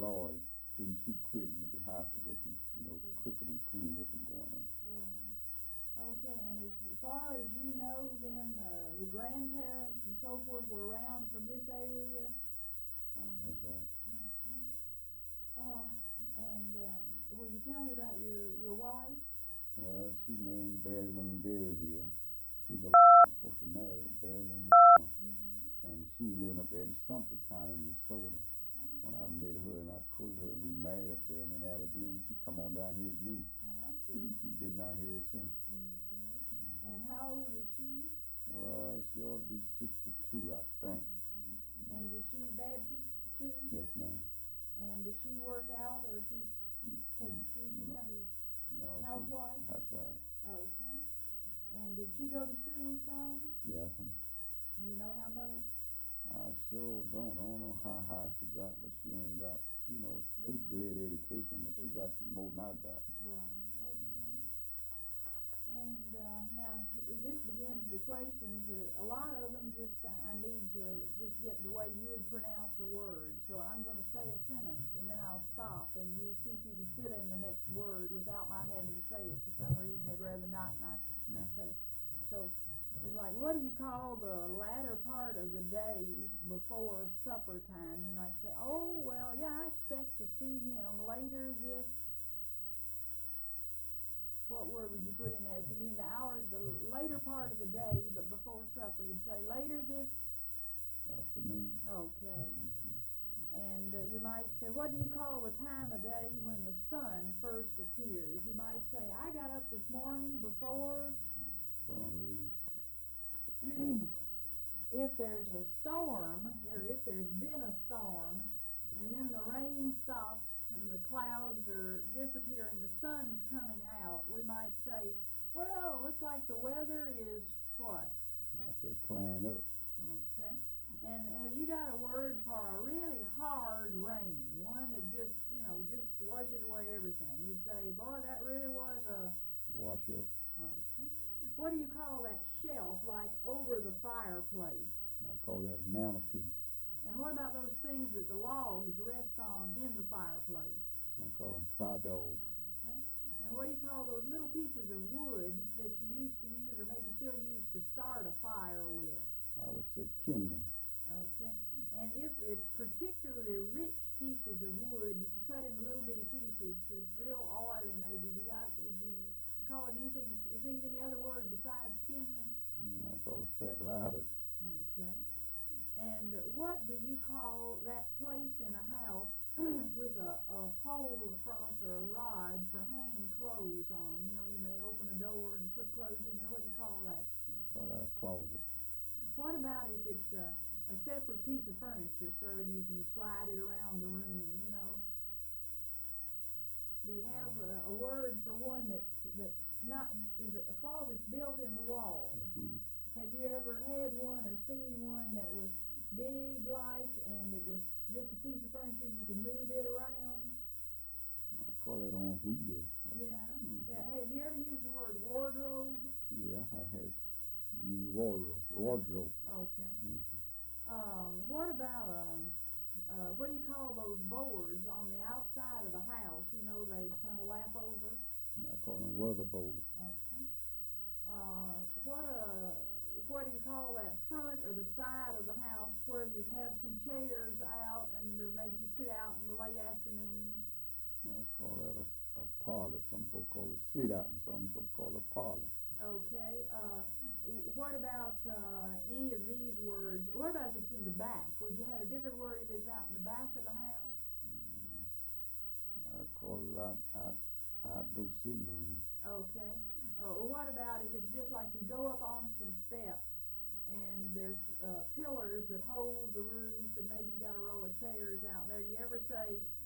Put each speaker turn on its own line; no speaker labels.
Lloyd, then she quit with the house working,
Sure.
cooking and cleaning up and going on.
Right. Okay, and as far as you know, then the grandparents and so forth were around from this area?
That's right.
Okay. And will you tell me about your wife?
Well, she named Badline Berry here. She's a before she married, Badline.
Mm-hmm.
And she living up there in Sumter County, Minnesota. When I met her and I courted her and we married up there, and then out of then she come on down here with me.
Oh, that's good.
She's been down here ever since.
Okay. And how old is she?
Well, she ought to be 62, I think.
Okay. And is she Baptist too?
Yes, ma'am.
And does she work out or she takes care? She's
No.
kind of
No,
housewife?
That's right.
Okay. And did she go to school some?
Yes.
You know how much?
I sure don't. I don't know how high she got, but she ain't got, two grade education, but she got more than I got.
Right, okay. And now, this begins the questions. A lot of them just, I need to just get the way you would pronounce a word. So I'm going to say a sentence, and then I'll stop, and you see if you can fill in the next word without my having to say it. For some reason, they'd rather not say it. So, it's like, what do you call the latter part of the day before supper time? You might say, oh, well, yeah, I expect to see him later this. What word would you put in there? If you mean the hours, the later part of the day, but before supper, you'd say later this
afternoon.
Okay. And you might say, what do you call the time of day when the sun first appears? You might say, I got up this morning before
sunrise.
If there's a storm, or if there's been a storm, and then the rain stops and the clouds are disappearing, the sun's coming out, we might say, well, looks like the weather is what?
I say clean up.
Okay. And have you got a word for a really hard rain, one that just washes away everything? You'd say, boy, that really was a
wash up.
Okay. What do you call that shelf, like over the fireplace?
I call that a mantelpiece.
And what about those things that the logs rest on in the fireplace?
I call them fire dogs.
Okay. And what do you call those little pieces of wood that you used to use, or maybe still use, to start a fire with?
I would say kindling.
Okay. And if it's particularly rich pieces of wood that you cut in little bitty pieces that's real oily, maybe, would you call it anything? You think of any other word besides kindling?
I call it fat ladder.
Okay. And what do you call that place in a house with a pole across or a rod for hanging clothes on? You may open a door and put clothes in there. What do you call that?
I call that a closet.
What about if it's a separate piece of furniture, sir, and you can slide it around the room, Do you have a word for one that's not, is a closet's built in the wall?
Mm-hmm.
Have you ever had one or seen one that was big like, and it was just a piece of furniture and you can move it around?
I call it on wheels.
Yeah. Yeah. Have you ever used the word wardrobe?
Yeah, I have used wardrobe.
Okay.
Mm-hmm.
What about what do you call those boards on the outside of the house? They kind of lap over.
I call them weather boards.
Okay. What do you call that front or the side of the house where you have some chairs out and maybe sit out in the late afternoon?
I call that a parlor. Some folk call it sit out, and some folk call it parlor.
Okay. What about any of these words? What about if it's in the back? Would you have a different word if it's out in the back of the house?
I call it outdoor sitting room.
Okay. What about if it's just like you go up on some steps and there's pillars that hold the roof, and maybe you got a row of chairs out there? Do you ever say,